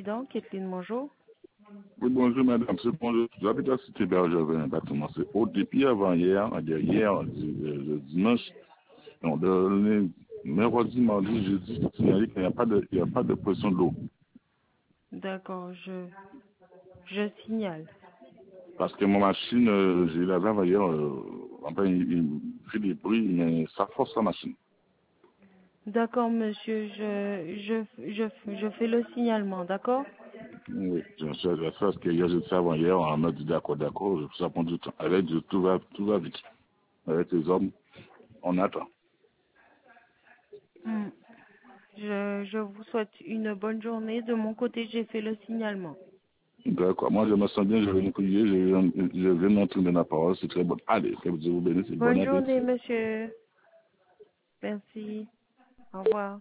accident. Kathleen, bonjour. Oui, bonjour madame, c'est bonjour. J'habite à Cité Bergevin, un bâtiment. C'est au depuis avant-hier, le dimanche, non, le mercredi, mardi, jeudi, c'est signalé qu'il n'y a pas de pression de l'eau. D'accord, je signale. Parce que ma machine, j'ai la lave hier, enfin, il fait des bruits, mais ça force la machine. D'accord, monsieur, je fais le signalement, d'accord? Oui, je sais parce que hier, j'étais avant-hier, on m'a dit d'accord, ça prend du temps. Avec tout va vite. Avec les hommes, on attend. Hmm. Je vous souhaite une bonne journée. De mon côté, j'ai fait le signalement. D'accord. Moi, je me sens bien, je vais vous prier, je viens d'entendre la parole, c'est très bon. Allez, que Dieu vous bénisse, bon Bonne journée, appétit. monsieur. Merci. Au revoir.